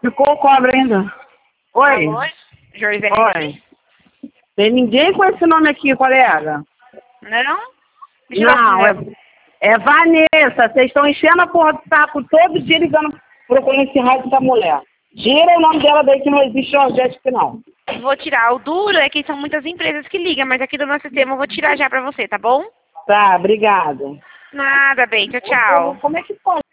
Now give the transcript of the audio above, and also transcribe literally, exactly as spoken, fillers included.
Ficou cobra ainda. Oi. Alô, José? Oi. Tem ninguém com esse nome aqui, colega? Não? Deixa eu Não, é, ver. é Vanessa. Vocês estão enchendo a porra do saco todo dia ligando, procurando esse raio dessa mulher. Tira o nome dela daí que não existe Georgette aqui não. Vou tirar. O duro é que são muitas empresas que ligam, mas aqui do nosso sistema eu vou tirar já pra você, tá bom? Tá, obrigada. Nada, bem. Tchau, tchau. Como é que pode?